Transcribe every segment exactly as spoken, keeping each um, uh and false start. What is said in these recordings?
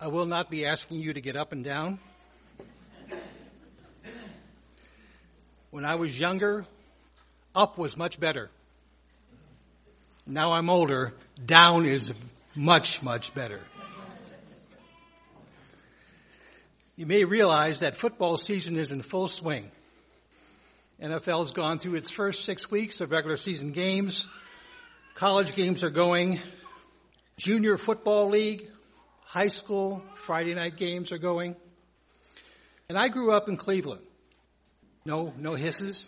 I will not be asking you to get up and down. When I was younger, up was much better. Now I'm older, down is much, much better. You may realize that football season is in full swing. N F L's gone through its first six weeks of regular season games. College games are going. Junior football league, high school, Friday night games are going. And I grew up in Cleveland. No, no hisses.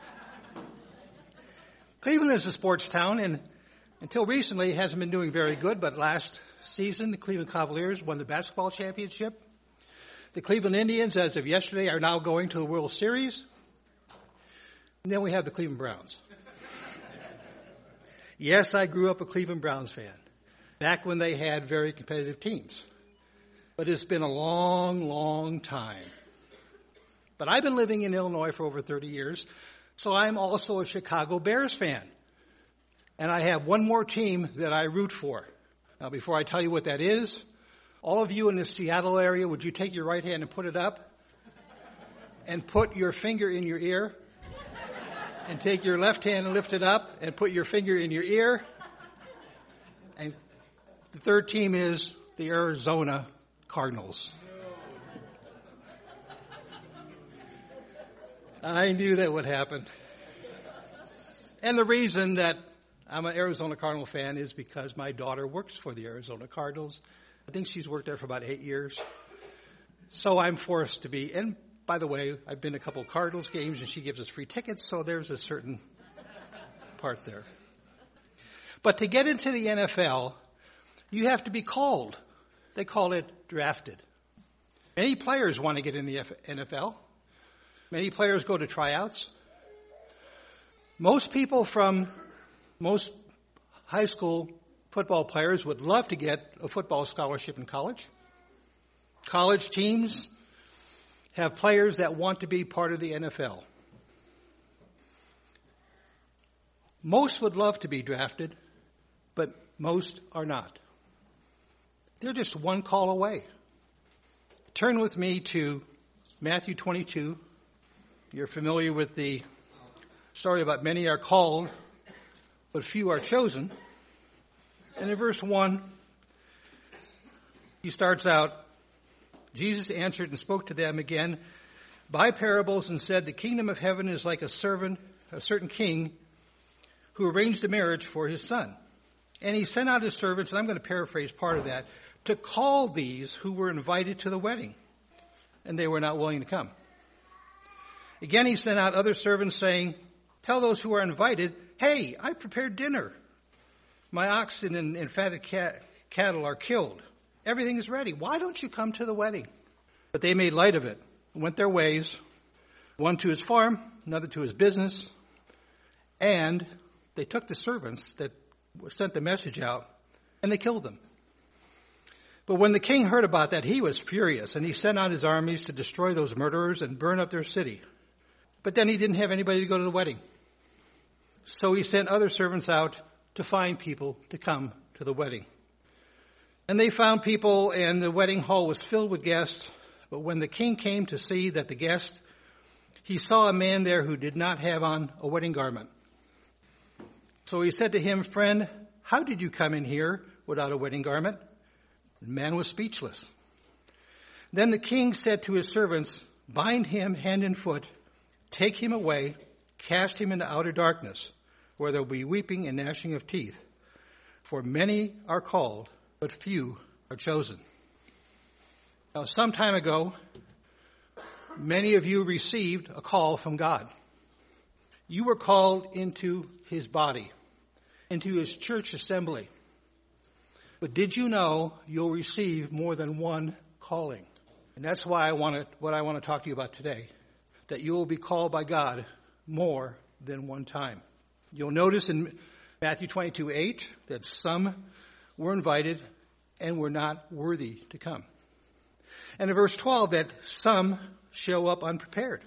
Cleveland is a sports town, and until recently, it hasn't been doing very good, but last season, the Cleveland Cavaliers won the basketball championship. The Cleveland Indians, as of yesterday, are now going to the World Series. And then we have the Cleveland Browns. Yes, I grew up a Cleveland Browns fan, back when they had very competitive teams. But it's been a long, long time. But I've been living in Illinois for over thirty years, so I'm also a Chicago Bears fan. And I have one more team that I root for. Now, before I tell you what that is, all of you in the Seattle area, would you take your right hand and put it up? And put your finger in your ear? And take your left hand and lift it up and put your finger in your ear? And the third team is the Arizona Cardinals. I knew that would happen. And the reason that I'm an Arizona Cardinal fan is because my daughter works for the Arizona Cardinals. I think she's worked there for about eight years. So I'm forced to be. And by the way, I've been to a couple of Cardinals games and she gives us free tickets, so there's a certain part there. But to get into the N F L, you have to be called. They call it drafted. Many players want to get in the N F L. Many players go to tryouts. Most people from most high school football players would love to get a football scholarship in college. College teams have players that want to be part of the N F L. Most would love to be drafted, but most are not. They're just one call away. Turn with me to Matthew twenty-two. You're familiar with the story about many are called, but few are chosen. And in verse one, he starts out, Jesus answered and spoke to them again by parables and said, the kingdom of heaven is like a servant, a certain king who arranged a marriage for his son. And he sent out his servants, and I'm going to paraphrase part of that, to call these who were invited to the wedding. And they were not willing to come. Again, he sent out other servants saying, tell those who are invited, hey, I prepared dinner. My oxen and, and fatted cat, cattle are killed. Everything is ready. Why don't you come to the wedding? But they made light of it, went their ways, one to his farm, another to his business, and they took the servants that sent the message out, and they killed them. But when the king heard about that, he was furious, and he sent out his armies to destroy those murderers and burn up their city. But then he didn't have anybody to go to the wedding. So he sent other servants out to find people to come to the wedding. And they found people, and the wedding hall was filled with guests. But when the king came to see that the guests, he saw a man there who did not have on a wedding garment. So he said to him, friend, how did you come in here without a wedding garment? The man was speechless. Then the king said to his servants, bind him hand and foot, take him away, cast him into outer darkness, where there will be weeping and gnashing of teeth. For many are called, but few are chosen. Now, some time ago, many of you received a call from God. You were called into his body, into his church assembly. But did you know you'll receive more than one calling? And that's why I want to, what I want to talk to you about today, that you will be called by God more than one time. You'll notice in Matthew twenty-two eight that some were invited and were not worthy to come. And in verse twelve that some show up unprepared.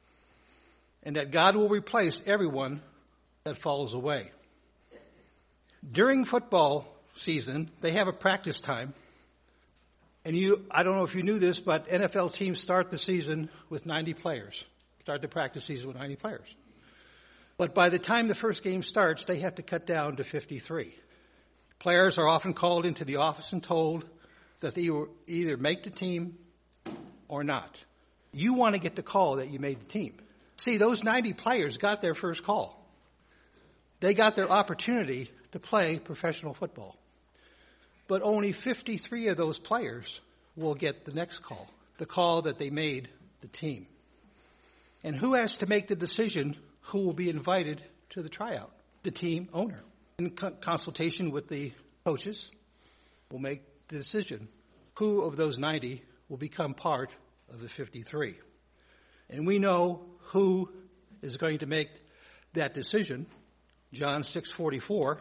And that God will replace everyone that falls away. During football season, they have a practice time. And you, I don't know if you knew this, but N F L teams start the season with ninety players. Start the practice season with ninety players. But by the time the first game starts, they have to cut down to fifty-three. Players are often called into the office and told that they will either make the team or not. You want to get the call that you made the team. See, those ninety players got their first call. They got their opportunity to play professional football. But only fifty-three of those players will get the next call, the call that they made the team. And who has to make the decision who will be invited to the tryout? The team owner. In co- consultation with the coaches, will make the decision who of those ninety will become part of the fifty-three. And we know who is going to make that decision. John six forty-four.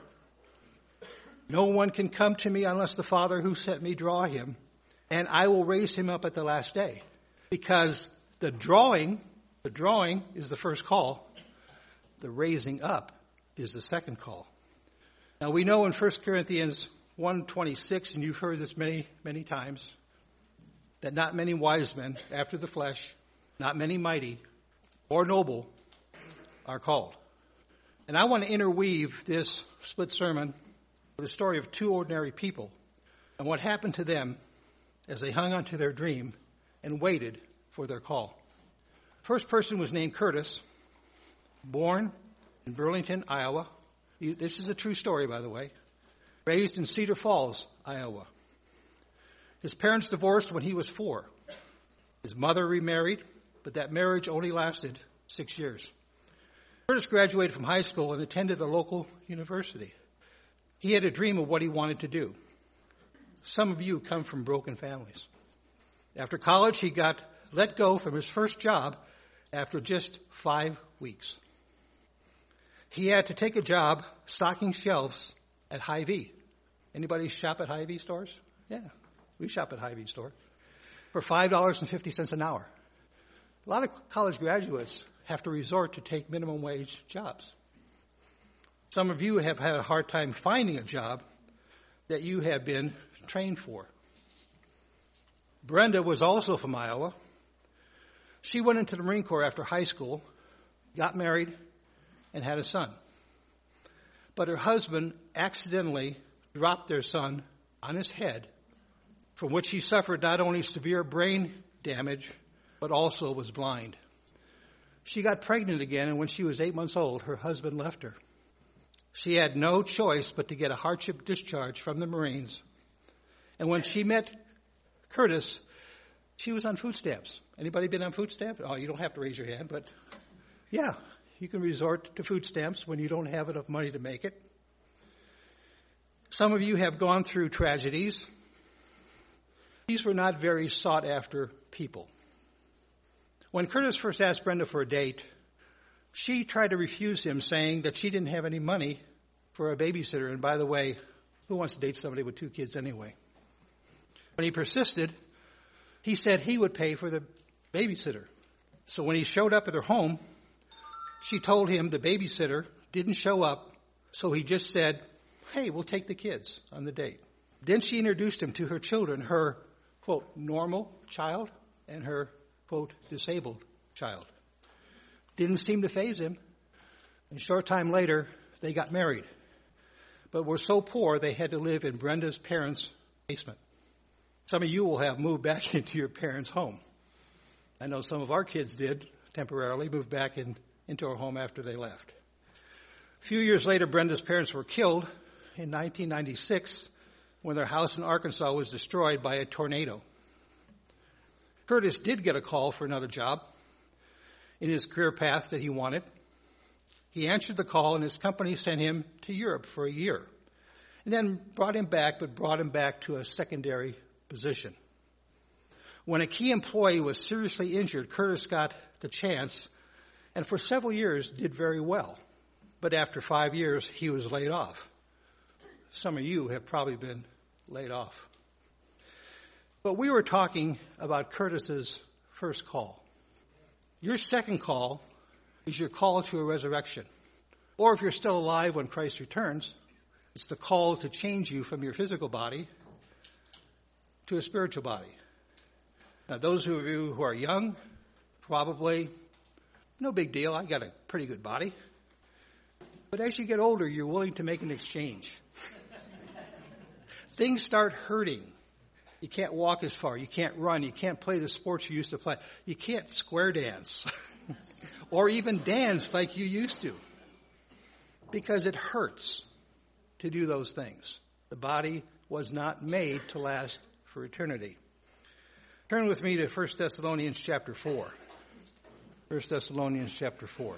No one can come to me unless the Father who sent me draw him, and I will raise him up at the last day. Because the drawing, the drawing is the first call. The raising up is the second call. Now we know in First Corinthians one twenty-six, and you've heard this many, many times, that not many wise men after the flesh, not many mighty or noble are called. And I want to interweave this split sermon the story of two ordinary people and what happened to them as they hung on to their dream and waited for their call. First person was named Curtis, born in Burlington, Iowa. This is a true story, by the way. Raised in Cedar Falls, Iowa. His parents divorced when he was four. His mother remarried, but that marriage only lasted six years. Curtis graduated from high school and attended a local university. He had a dream of what he wanted to do. Some of you come from broken families. After college, he got let go from his first job after just five weeks. He had to take a job stocking shelves at Hy-Vee. Anybody shop at Hy-Vee stores? Yeah, we shop at Hy-Vee store. For five dollars and fifty cents an hour. A lot of college graduates have to resort to take minimum wage jobs. Some of you have had a hard time finding a job that you have been trained for. Brenda was also from Iowa. She went into the Marine Corps after high school, got married, and had a son. But her husband accidentally dropped their son on his head, from which he suffered not only severe brain damage, but also was blind. She got pregnant again, and when she was eight months old, her husband left her. She had no choice but to get a hardship discharge from the Marines. And when she met Curtis, she was on food stamps. Anybody been on food stamps? Oh, you don't have to raise your hand, but yeah, you can resort to food stamps when you don't have enough money to make it. Some of you have gone through tragedies. These were not very sought after people. When Curtis first asked Brenda for a date, she tried to refuse him, saying that she didn't have any money for a babysitter. And by the way, who wants to date somebody with two kids anyway? When he persisted, he said he would pay for the babysitter. So when he showed up at her home, she told him the babysitter didn't show up, so he just said, hey, we'll take the kids on the date. Then she introduced him to her children, her, quote, normal child and her, quote, disabled child. Didn't seem to faze him. And a short time later, they got married. But were so poor, they had to live in Brenda's parents' basement. Some of you will have moved back into your parents' home. I know some of our kids did temporarily move back in, into our home after they left. A few years later, Brenda's parents were killed in nineteen ninety-six when their house in Arkansas was destroyed by a tornado. Curtis did get a call for another job in his career path that he wanted. He answered the call, and his company sent him to Europe for a year, and then brought him back, but brought him back to a secondary position. When a key employee was seriously injured, Curtis got the chance, and for several years did very well. But after five years, he was laid off. Some of you have probably been laid off. But we were talking about Curtis's first call. Your second call is your call to a resurrection. Or if you're still alive when Christ returns, it's the call to change you from your physical body to a spiritual body. Now, those of you who are young, probably no big deal. I got a pretty good body. But as you get older, you're willing to make an exchange. Things start hurting. You can't walk as far. You can't run. You can't play the sports you used to play. You can't square dance or even dance like you used to, because it hurts to do those things. The body was not made to last for eternity. Turn with me to First Thessalonians chapter four. First Thessalonians chapter four.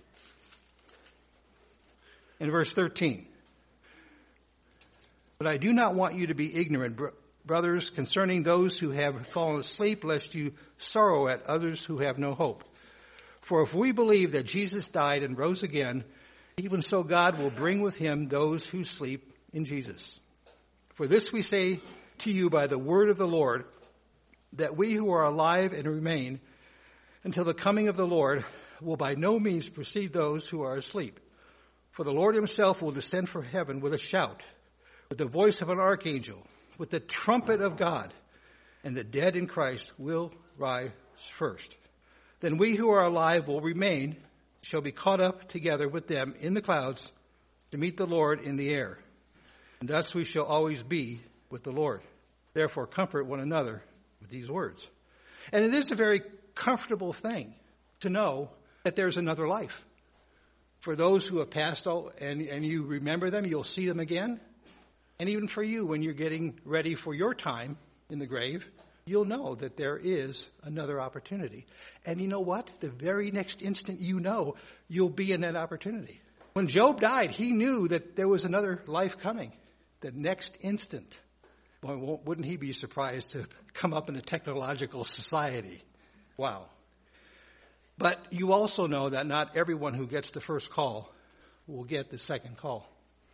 In verse thirteen. But I do not want you to be ignorant, br- brothers, concerning those who have fallen asleep, lest you sorrow at others who have no hope. For if we believe that Jesus died and rose again, even so God will bring with him those who sleep in Jesus. For this we say to you by the word of the Lord, that we who are alive and remain until the coming of the Lord will by no means precede those who are asleep. For the Lord himself will descend from heaven with a shout, with the voice of an archangel, with the trumpet of God, and the dead in Christ will rise first. Then we who are alive will remain, shall be caught up together with them in the clouds to meet the Lord in the air. And thus we shall always be with the Lord. Therefore comfort one another with these words. And it is a very comfortable thing to know that there's another life. For those who have passed all, and, and you remember them, you'll see them again. And even for you, when you're getting ready for your time in the grave, you'll know that there is another opportunity. And you know what? The very next instant you know, you'll be in that opportunity. When Job died, he knew that there was another life coming. The next instant. Boy, wouldn't he be surprised to come up in a technological society? Wow. But you also know that not everyone who gets the first call will get the second call.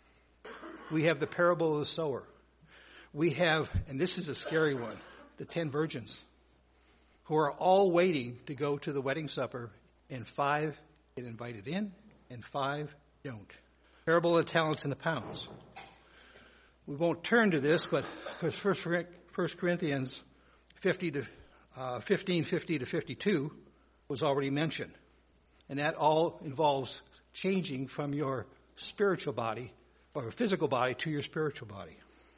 We have the parable of the sower. We have, and this is a scary one, the ten virgins who are all waiting to go to the wedding supper, and five get invited in and five don't. Parable of the talents and the pounds. We won't turn to this, but because First Corinthians fifty to uh, fifteen fifty to fifty-two was already mentioned, and that all involves changing from your spiritual body or physical body to your spiritual body.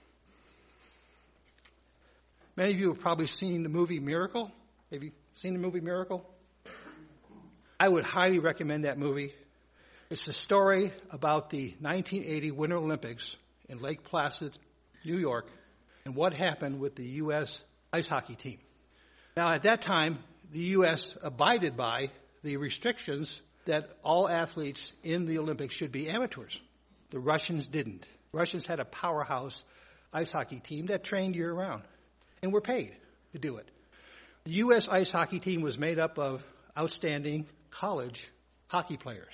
Many of you have probably seen the movie Miracle. Have you seen the movie Miracle? I would highly recommend that movie. It's a story about the nineteen eighty Winter Olympics in Lake Placid, New York, and what happened with the U S ice hockey team. Now, at that time, the U S abided by the restrictions that all athletes in the Olympics should be amateurs. The Russians didn't. The Russians had a powerhouse ice hockey team that trained year-round and were paid to do it. The U S ice hockey team was made up of outstanding college hockey players.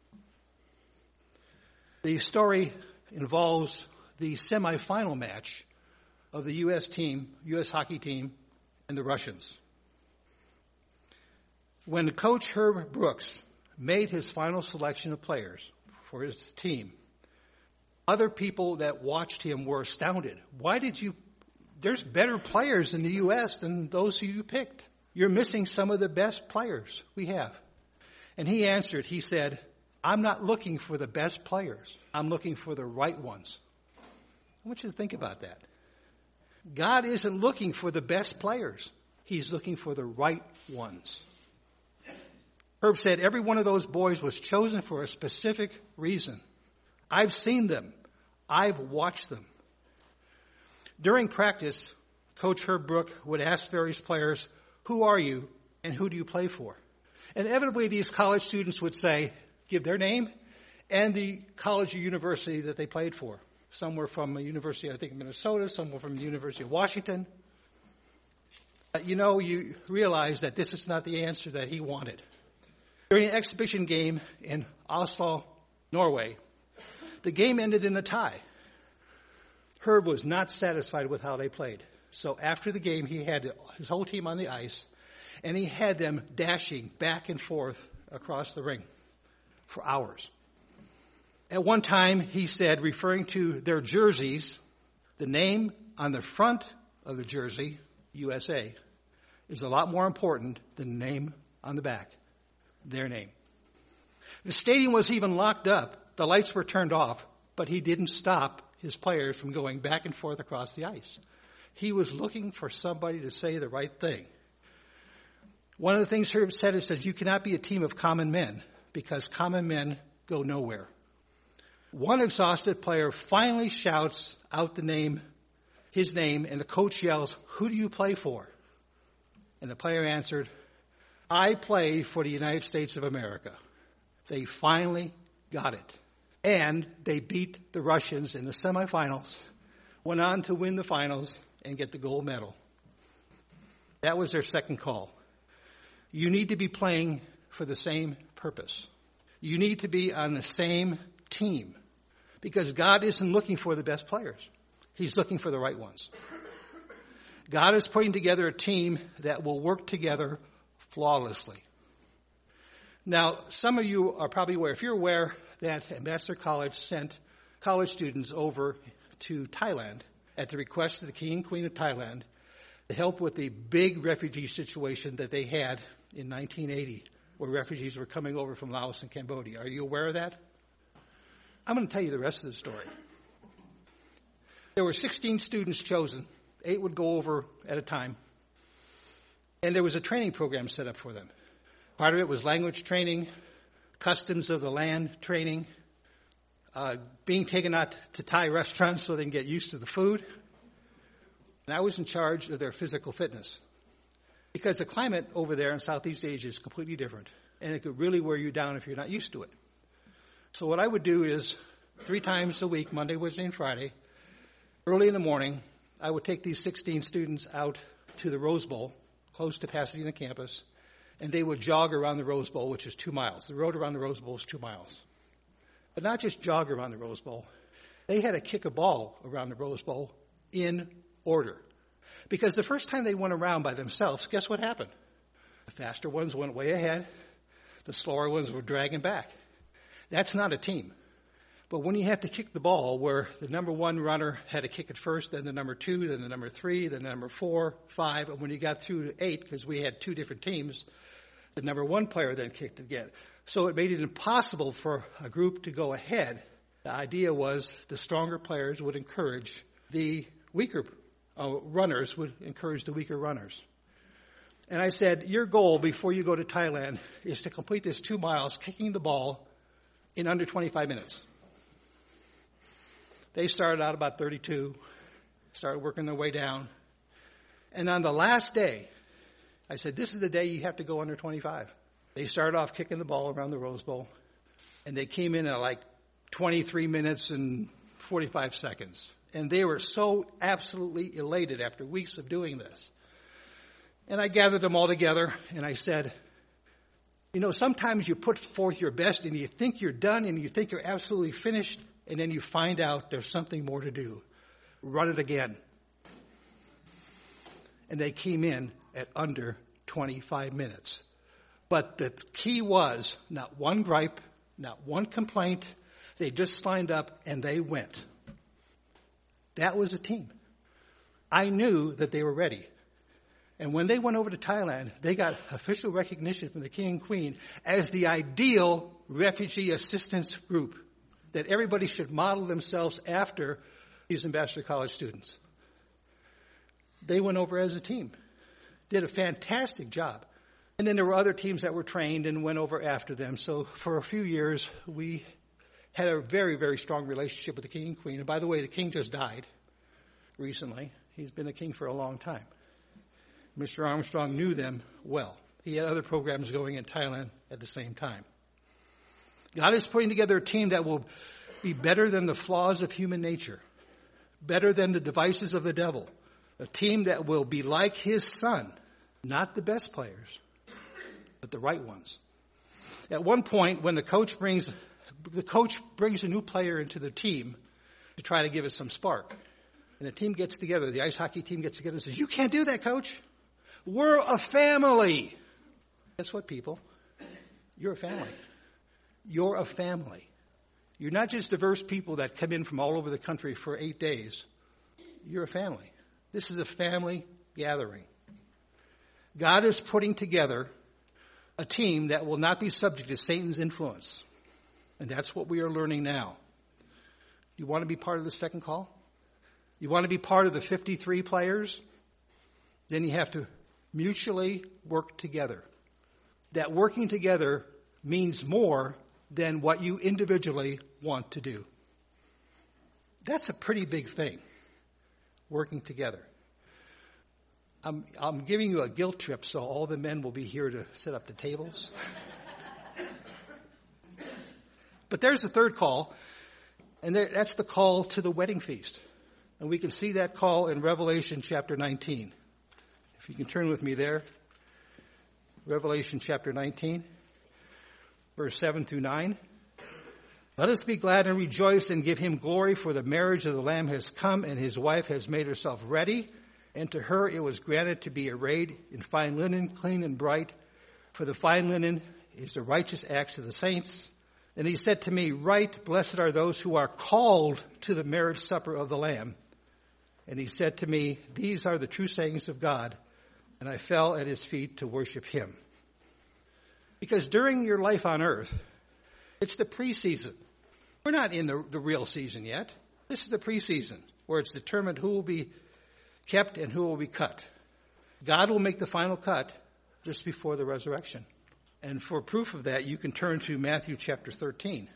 The story involves the semifinal match of the U S team, U S hockey team, and the Russians. When Coach Herb Brooks made his final selection of players for his team, other people that watched him were astounded. Why did you, there's better players in the U S than those who you picked. You're missing some of the best players we have. And he answered, he said, I'm not looking for the best players. I'm looking for the right ones. I want you to think about that. God isn't looking for the best players. He's looking for the right ones. Herb said every one of those boys was chosen for a specific reason. I've seen them. I've watched them. During practice, Coach Herb Brooks would ask various players, who are you and who do you play for? Inevitably, these college students would say, give their name and the college or university that they played for. Some were from the University, I think, of Minnesota. Some were from the University of Washington. You know, you realize that this is not the answer that he wanted. During an exhibition game in Oslo, Norway, the game ended in a tie. Herb was not satisfied with how they played. So after the game, he had his whole team on the ice, and he had them dashing back and forth across the ring for hours. At one time, he said, referring to their jerseys, the name on the front of the jersey, U S A, is a lot more important than the name on the back, their name. The stadium was even locked up. The lights were turned off, but he didn't stop his players from going back and forth across the ice. He was looking for somebody to say the right thing. One of the things Herb said is that you cannot be a team of common men because common men go nowhere. One exhausted player finally shouts out the name, his name, and the coach yells, "Who do you play for?" And the player answered, "I play for the United States of America." They finally got it. And they beat the Russians in the semifinals, went on to win the finals and get the gold medal. That was their second call. You need to be playing for the same purpose. You need to be on the same team because God isn't looking for the best players. He's looking for the right ones. God is putting together a team that will work together flawlessly. Now, some of you are probably aware, if you're aware that Ambassador College sent college students over to Thailand at the request of the King and Queen of Thailand to help with the big refugee situation that they had in nineteen eighty, where refugees were coming over from Laos and Cambodia. Are you aware of that? I'm going to tell you the rest of the story. There were sixteen students chosen. Eight would go over at a time. And there was a training program set up for them. Part of it was language training, customs of the land training, uh, being taken out to Thai restaurants so they can get used to the food. And I was in charge of their physical fitness. Because the climate over there in Southeast Asia is completely different. And it could really wear you down if you're not used to it. So what I would do is, three times a week, Monday, Wednesday, and Friday, early in the morning, I would take these sixteen students out to the Rose Bowl, close to Pasadena campus, and they would jog around the Rose Bowl, which is two miles. The road around the Rose Bowl is two miles. But not just jog around the Rose Bowl. They had to kick a ball around the Rose Bowl in order. Because the first time they went around by themselves, guess what happened? The faster ones went way ahead. The slower ones were dragging back. That's not a team. But when you have to kick the ball where the number one runner had to kick it first, then the number two, then the number three, then the number four, five, and when you got through to eight, because we had two different teams, the number one player then kicked again. So it made it impossible for a group to go ahead. The idea was the stronger players would encourage the weaker uh, runners, would encourage the weaker runners. And I said, your goal before you go to Thailand is to complete this two miles kicking the ball in under twenty-five minutes. They started out about thirty-two, started working their way down. And on the last day, I said, this is the day you have to go under twenty-five. They started off kicking the ball around the Rose Bowl, and they came in at like twenty-three minutes and forty-five seconds. And they were so absolutely elated after weeks of doing this. And I gathered them all together, and I said, you know, sometimes you put forth your best, and you think you're done, and you think you're absolutely finished, and then you find out there's something more to do. Run it again. And they came in at under twenty-five minutes. But the key was not one gripe, not one complaint. They just signed up and they went. That was a team. I knew that they were ready. And when they went over to Thailand, they got official recognition from the King and Queen as the ideal refugee assistance group that everybody should model themselves after these Ambassador College students. They went over as a team, did a fantastic job. And then there were other teams that were trained and went over after them. So for a few years, we had a very, very strong relationship with the King and Queen. And by the way, the King just died recently. He's been a king for a long time. Mister Armstrong knew them well. He had other programs going in Thailand at the same time. God is putting together a team that will be better than the flaws of human nature, better than the devices of the devil, a team that will be like his son, not the best players, but the right ones. At one point, when the coach brings the coach brings a new player into the team to try to give it some spark, and the team gets together, the ice hockey team gets together and says, "You can't do that, coach. We're a family." Guess what, people? You're a family. You're a family. You're not just diverse people that come in from all over the country for eight days. You're a family. This is a family gathering. God is putting together a team that will not be subject to Satan's influence. And that's what we are learning now. You want to be part of the second call? You want to be part of the fifty-three players? Then you have to mutually work together. That working together means more than what you individually want to do. That's a pretty big thing, working together. I'm, I'm giving you a guilt trip, so all the men will be here to set up the tables. But there's the third call, and there, that's the call to the wedding feast. And we can see that call in Revelation chapter nineteen. If you can turn with me there. Revelation chapter nineteen, verse seven through nine. Let us be glad and rejoice and give him glory, for the marriage of the Lamb has come, and his wife has made herself ready. And to her it was granted to be arrayed in fine linen, clean and bright, for the fine linen is the righteous acts of the saints. And he said to me, Write, blessed are those who are called to the marriage supper of the Lamb. And he said to me, These are the true sayings of God. And I fell at his feet to worship him. Because during your life on earth, it's the preseason. We're not in the, the real season yet. This is the preseason, where it's determined who will be kept and who will be cut. God will make the final cut just before the resurrection. And for proof of that, you can turn to Matthew chapter thirteen.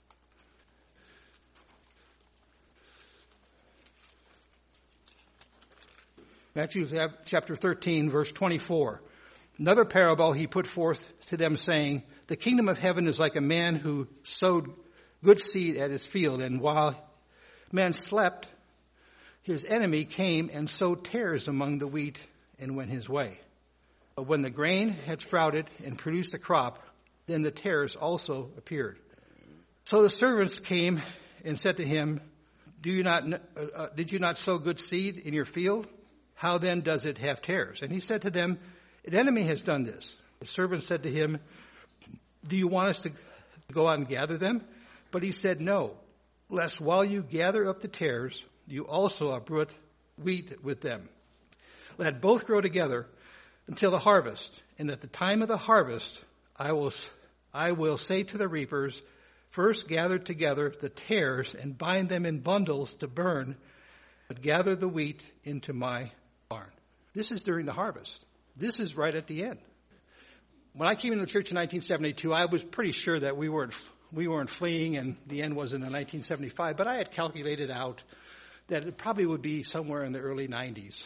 Matthew chapter thirteen, verse twenty-four. Another parable he put forth to them, saying, The kingdom of heaven is like a man who sowed good seed at his field, and while man slept, his enemy came and sowed tares among the wheat and went his way. But when the grain had sprouted and produced a crop, then the tares also appeared. So the servants came and said to him, Do you not, uh, did you not sow good seed in your field? How then does it have tares? And he said to them, An enemy has done this. The servant said to him, Do you want us to go out and gather them? But he said, No, lest while you gather up the tares, you also uproot wheat with them. Let both grow together until the harvest. And at the time of the harvest, I will, I will say to the reapers, First gather together the tares and bind them in bundles to burn, but gather the wheat into my barn. This is during the harvest. This is right at the end. When I came into the church in nineteen seventy-two, I was pretty sure that we weren't we weren't fleeing and the end wasn't in nineteen seventy-five, but I had calculated out that it probably would be somewhere in the early nineties.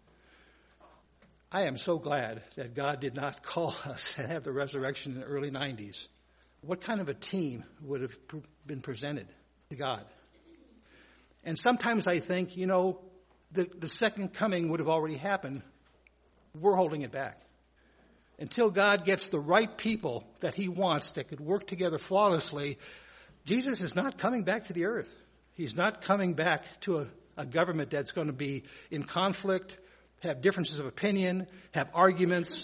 I am so glad that God did not call us and have the resurrection in the early nineties. What kind of a team would have been presented to God? And sometimes I think, you know, the, the second coming would have already happened. We're holding it back. Until God gets the right people that he wants that could work together flawlessly, Jesus is not coming back to the earth. He's not coming back to a, a government that's going to be in conflict, have differences of opinion, have arguments.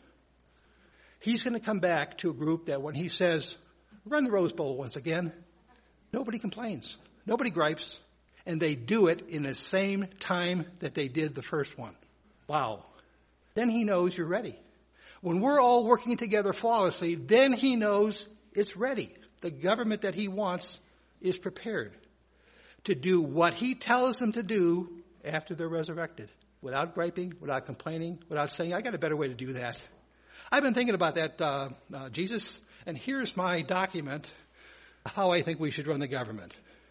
He's going to come back to a group that when he says, run the Rose Bowl once again, nobody complains, nobody gripes, and they do it in the same time that they did the first one. Wow. Then he knows you're ready. When we're all working together flawlessly, then he knows it's ready. The government that he wants is prepared to do what he tells them to do after they're resurrected, without griping, without complaining, without saying, I got a better way to do that. I've been thinking about that, uh, uh, Jesus, and here's my document, how I think we should run the government.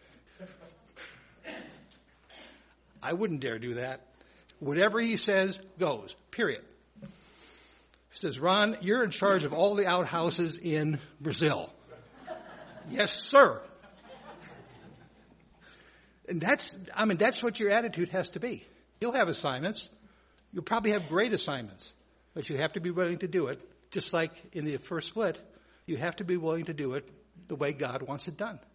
I wouldn't dare do that. Whatever he says goes, period. He says, Ron, you're in charge of all the outhouses in Brazil. Yes, sir. And that's, I mean, that's what your attitude has to be. You'll have assignments. You'll probably have great assignments, but you have to be willing to do it. Just like in the first split, you have to be willing to do it the way God wants it done.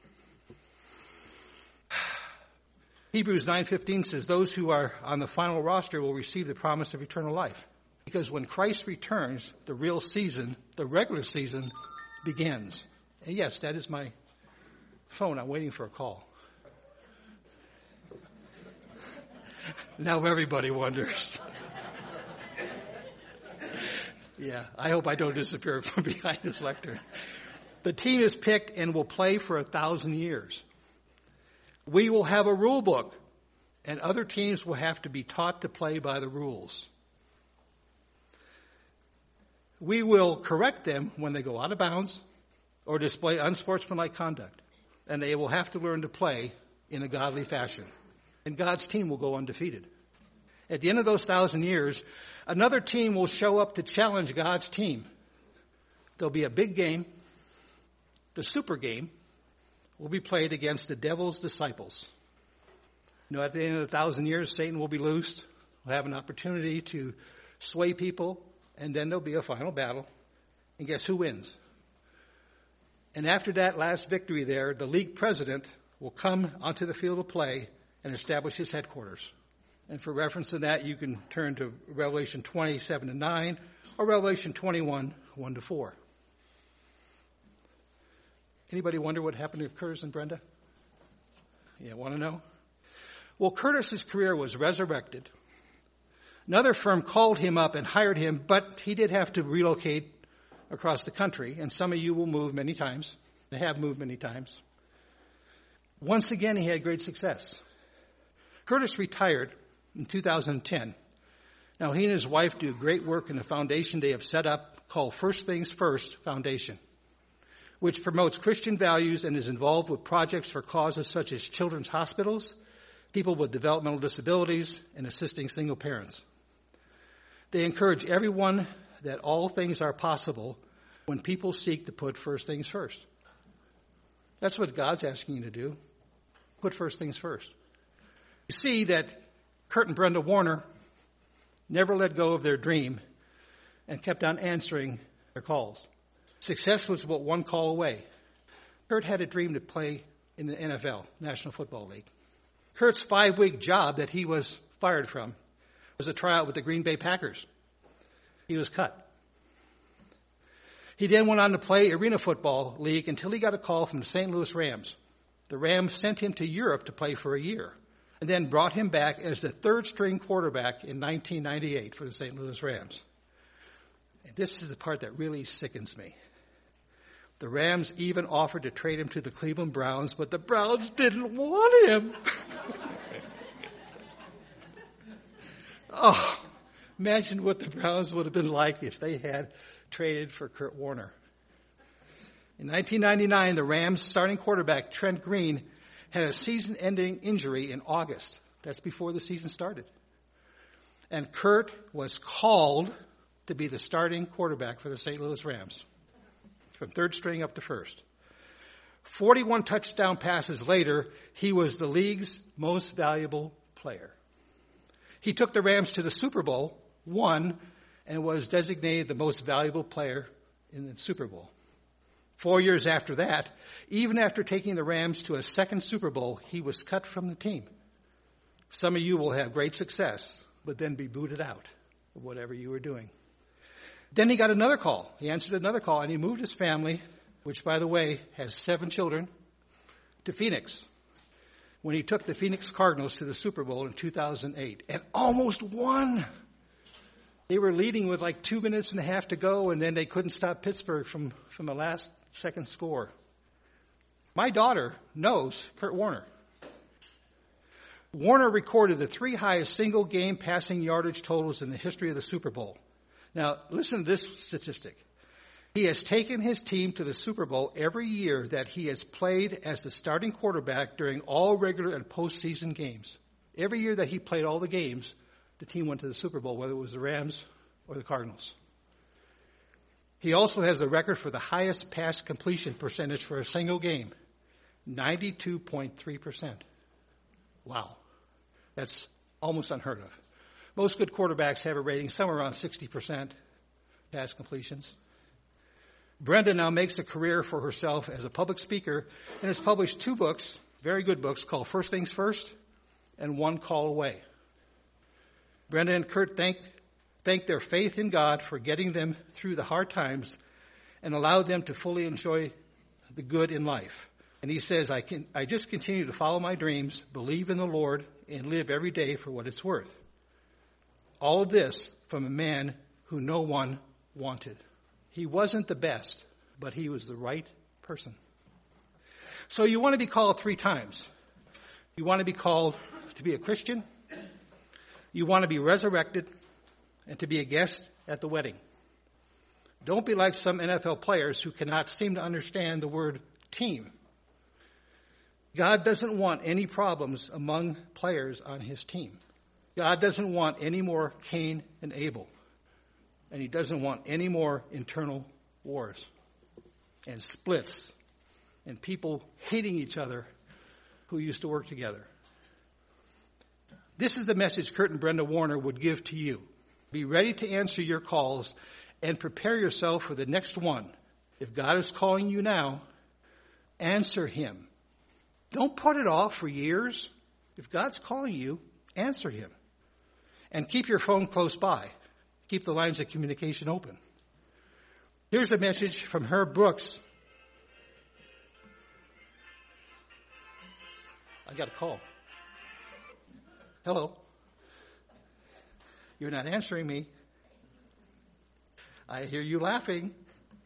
Hebrews nine fifteen says, those who are on the final roster will receive the promise of eternal life. Because when Christ returns, the real season, the regular season, begins. And yes, that is my phone. I'm waiting for a call. Now everybody wonders. Yeah, I hope I don't disappear from behind this lectern. The team is picked and will play for a thousand years. We will have a rule book, and other teams will have to be taught to play by the rules. We will correct them when they go out of bounds or display unsportsmanlike conduct, and they will have to learn to play in a godly fashion. And God's team will go undefeated. At the end of those thousand years, another team will show up to challenge God's team. There'll be a big game. The super game will be played against the devil's disciples. You know, at the end of the thousand years, Satan will be loosed. We'll have an opportunity to sway people, and then there'll be a final battle. And guess who wins? And after that last victory there, the league president will come onto the field of play and establish his headquarters. And for reference to that, you can turn to Revelation twenty-seven to nine or Revelation twenty-one, one to four. Anybody wonder what happened to Curtis and Brenda? Yeah, want to know? Well, Curtis's career was resurrected. Another firm called him up and hired him, but he did have to relocate across the country, and some of you will move many times. They have moved many times. Once again, he had great success. Curtis retired in two thousand ten. Now, he and his wife do great work in a foundation they have set up called First Things First Foundation, which promotes Christian values and is involved with projects for causes such as children's hospitals, people with developmental disabilities, and assisting single parents. They encourage everyone that all things are possible when people seek to put first things first. That's what God's asking you to do. Put first things first. You see that Kurt and Brenda Warner never let go of their dream and kept on answering their calls. Success was but one call away. Kurt had a dream to play in the N F L, National Football League. Kurt's five-week job that he was fired from was a tryout with the Green Bay Packers. He was cut. He then went on to play Arena Football League until he got a call from the Saint Louis Rams. The Rams sent him to Europe to play for a year and then brought him back as the third-string quarterback in nineteen ninety-eight for the Saint Louis Rams. And this is the part that really sickens me. The Rams even offered to trade him to the Cleveland Browns, but the Browns didn't want him. Oh, imagine what the Browns would have been like if they had traded for Kurt Warner. In nineteen ninety-nine, the Rams starting quarterback, Trent Green, had a season-ending injury in August. That's before the season started. And Kurt was called to be the starting quarterback for the Saint Louis Rams, from third string up to first. forty-one touchdown passes later, he was the league's most valuable player. He took the Rams to the Super Bowl, won, and was designated the most valuable player in the Super Bowl. Four years after that, even after taking the Rams to a second Super Bowl, he was cut from the team. Some of you will have great success, but then be booted out of whatever you were doing. Then he got another call. He answered another call, and he moved his family, which, by the way, has seven children, to Phoenix, when he took the Phoenix Cardinals to the Super Bowl in two thousand eight, and almost won. They were leading with like two minutes and a half to go, and then they couldn't stop Pittsburgh from, from the last second score. My daughter knows Kurt Warner. Warner recorded the three highest single-game passing yardage totals in the history of the Super Bowl. Now, listen to this statistic. He has taken his team to the Super Bowl every year that he has played as the starting quarterback during all regular and postseason games. Every year that he played all the games, the team went to the Super Bowl, whether it was the Rams or the Cardinals. He also has the record for the highest pass completion percentage for a single game, ninety-two point three percent. Wow. That's almost unheard of. Most good quarterbacks have a rating somewhere around sixty percent pass completions. Brenda now makes a career for herself as a public speaker and has published two books, very good books, called First Things First and One Call Away. Brenda and Kurt thank, thank their faith in God for getting them through the hard times and allowed them to fully enjoy the good in life. And he says, I can, I just continue to follow my dreams, believe in the Lord, and live every day for what it's worth. All of this from a man who no one wanted. He wasn't the best, but he was the right person. So you want to be called three times. You want to be called to be a Christian. You want to be resurrected and to be a guest at the wedding. Don't be like some N F L players who cannot seem to understand the word team. God doesn't want any problems among players on his team. God doesn't want any more Cain and Abel. And he doesn't want any more internal wars and splits and people hating each other who used to work together. This is the message Kurt and Brenda Warner would give to you. Be ready to answer your calls and prepare yourself for the next one. If God is calling you now, answer him. Don't put it off for years. If God's calling you, answer him. And keep your phone close by. Keep the lines of communication open. Here's a message from Herb Brooks. I got a call. Hello. You're not answering me. I hear you laughing.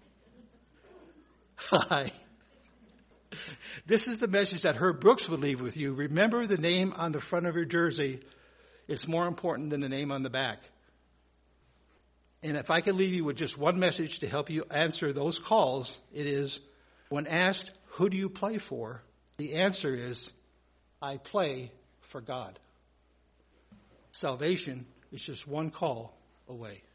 Hi. This is the message that Herb Brooks would leave with you. Remember, the name on the front of your jersey is more important than the name on the back. And if I could leave you with just one message to help you answer those calls, it is, when asked, who do you play for? The answer is, I play for God. Salvation is just one call away.